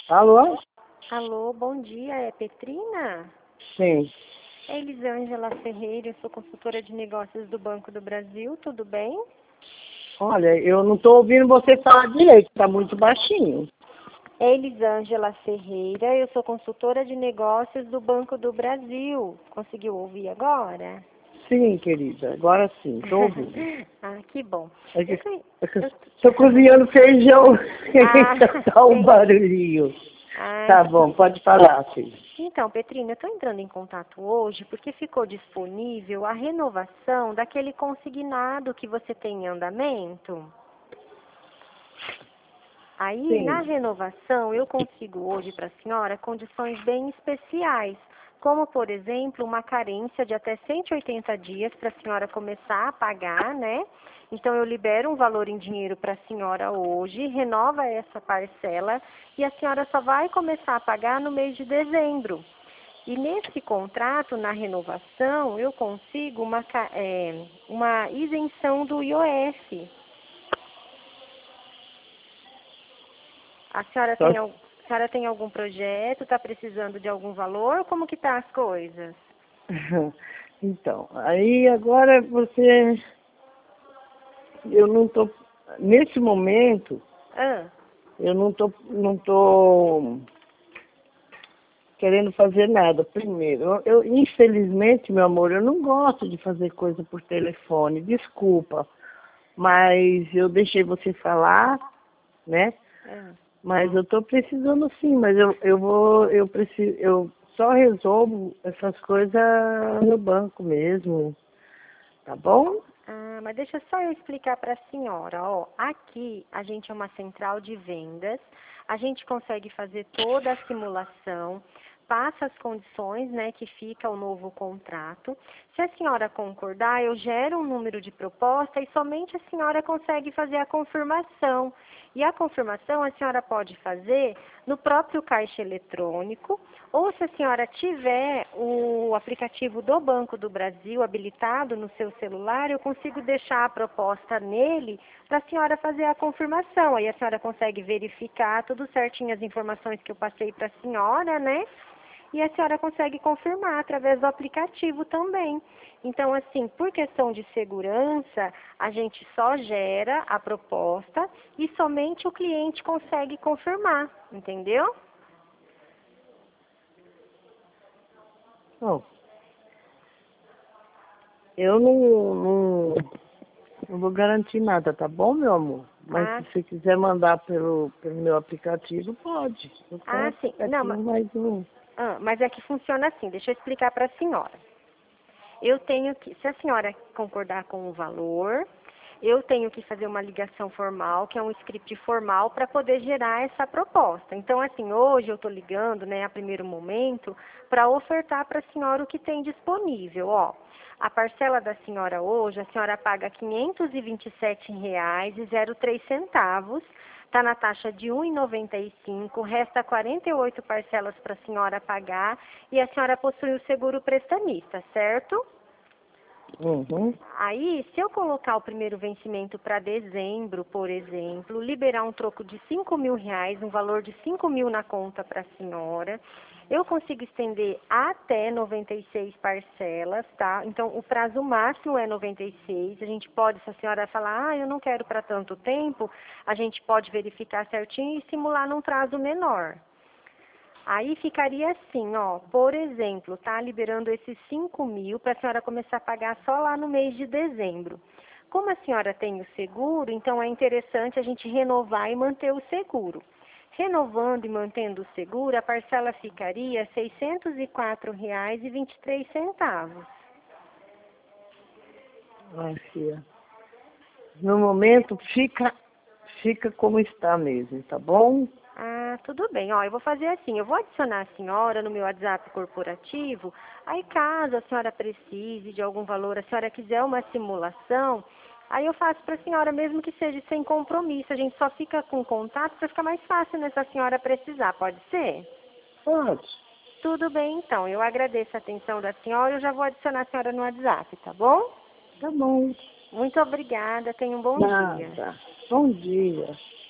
Alô? Alô, bom dia, é Petrina? Sim. É Elisângela Ferreira, eu sou consultora de negócios do Banco do Brasil, tudo bem? Olha, eu não estou ouvindo você falar direito, está muito baixinho. É Elisângela Ferreira, eu sou consultora de negócios do Banco do Brasil. Conseguiu ouvir agora? Sim, querida, agora sim, estou ouvindo. Ah, que bom. É que Eu- estou cozinhando feijão, Ah, tá um entendi. barulhinho. Ah, Tá bom, pode falar, filho. então, Petrina, eu estou entrando em contato hoje porque ficou disponível a renovação daquele consignado que você tem em andamento. Aí, na Sim. renovação, eu consigo hoje para a senhora condições bem especiais, como, por exemplo, uma carência de até 180 dias para a senhora começar a pagar, né? Então, eu libero um valor em dinheiro para a senhora hoje, renova essa parcela e a senhora só vai começar a pagar no mês de dezembro. E nesse contrato, na renovação, eu consigo uma isenção do IOF. Só... A senhora tem algum projeto? Está precisando de algum valor? Como que tá as coisas? Então, aí agora você... Eu não estou... Nesse momento, Ah, eu não tô querendo fazer nada. Primeiro, infelizmente, meu amor, eu não gosto de fazer coisa por telefone, desculpa, mas eu deixei você falar, né? ah. Mas eu tô precisando sim, mas eu só resolvo essas coisas no banco mesmo, tá bom? Ah, mas deixa só eu explicar para a senhora, ó. Aqui a gente é uma central de vendas, a gente consegue fazer toda a simulação, passa as condições, né, que fica o novo contrato. Se a senhora concordar, eu gero um número de proposta e somente a senhora consegue fazer a confirmação. E a confirmação a senhora pode fazer no próprio caixa eletrônico, ou se a senhora tiver o aplicativo do Banco do Brasil habilitado no seu celular, eu consigo deixar a proposta nele para a senhora fazer a confirmação. Aí a senhora consegue verificar tudo certinho as informações que eu passei para a senhora, né? E a senhora consegue confirmar através do aplicativo também. Então, assim, por questão de segurança, a gente só gera a proposta e somente o cliente consegue confirmar, entendeu? Bom, eu não vou garantir nada, tá bom, meu amor? Mas Ah, se você quiser mandar pelo meu aplicativo, pode. Eu ah, faço sim. Não, certinho mais um. mas é que funciona assim, deixa eu explicar para a senhora. Eu tenho que, se a senhora concordar com o valor, eu tenho que fazer uma ligação formal, que é um script formal, para poder gerar essa proposta. Então, assim, hoje eu estou ligando, né, a primeiro momento, para ofertar para a senhora o que tem disponível. Ó, a parcela da senhora hoje, a senhora paga R$ 527,03. Está na taxa de R$ 1,95, resta 48 parcelas para a senhora pagar e a senhora possui o seguro prestamista, certo? Uhum. Aí, se eu colocar o primeiro vencimento para dezembro, por exemplo, liberar um troco de R$ 5.000, um valor de 5.000 na conta para a senhora, eu consigo estender até 96 parcelas, tá? Então, o prazo máximo é 96. A gente pode, se a senhora falar, eu não quero para tanto tempo, a gente pode verificar certinho e simular num prazo menor. Aí ficaria assim, ó, por exemplo, tá liberando esses 5.000 para a senhora começar a pagar só lá no mês de dezembro. Como a senhora tem o seguro, então é interessante a gente renovar e manter o seguro. Renovando e mantendo o seguro, a parcela ficaria R$ 604,23. Ai, filha. No momento, fica como está mesmo, tá bom? Ah, tudo bem. Ó, eu vou fazer assim, eu vou adicionar a senhora no meu WhatsApp corporativo, aí caso a senhora precise de algum valor, a senhora quiser uma simulação, aí eu faço para a senhora, mesmo que seja sem compromisso, a gente só fica com contato para ficar mais fácil, né, se a senhora precisar, pode ser? Pode. Tudo bem, então, eu agradeço a atenção da senhora, eu já vou adicionar a senhora no WhatsApp, tá bom? Tá bom. Muito obrigada, tenha um bom dia. Nada. Bom dia.